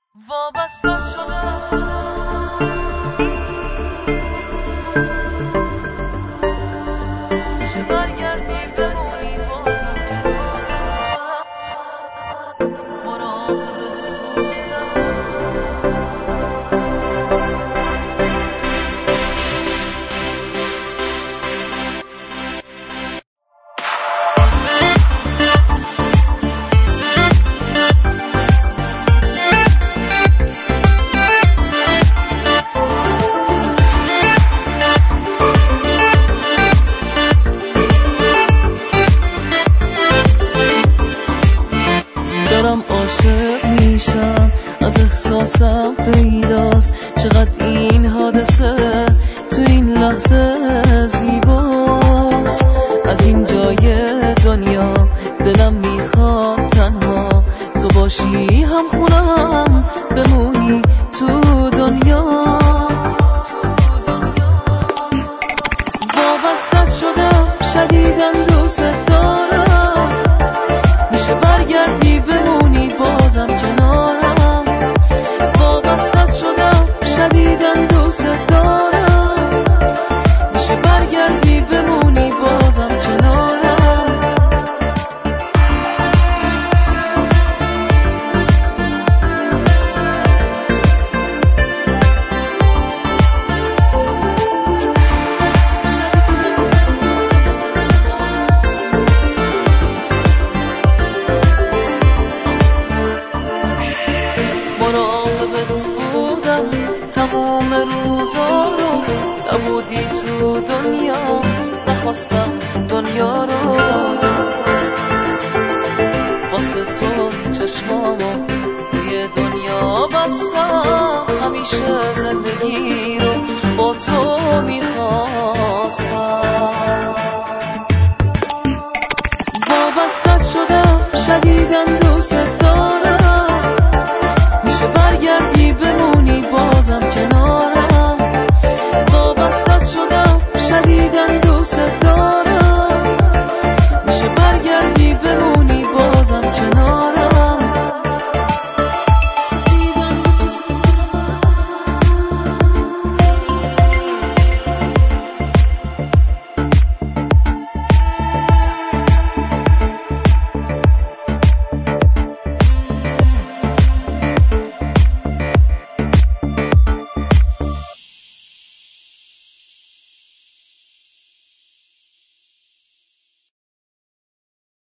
وابسته شدم میشه برگردی بمونی بازم کنارم مراقبت بودم دارم عاشق میشم از احساسم پیداست چقدر این حادثه تو این لحظه زیباست از این جای دنیا دلم میخواد تنها تو باشی هم خونم بمونی تو دنیا وابستت شدم شدیداً دوست دارم میشه برگردی بمونی بازم کنارم وابستت شدم شدیداً دوست دارم میشه برگردی بمونی بازم کنارم مراقبت بودم تمام روزا رو نبودی تو دنیا نخواستم دنیا رو واسه تو چشمامو روی دنیا بستم همیشه زندگی رو با تو میخوام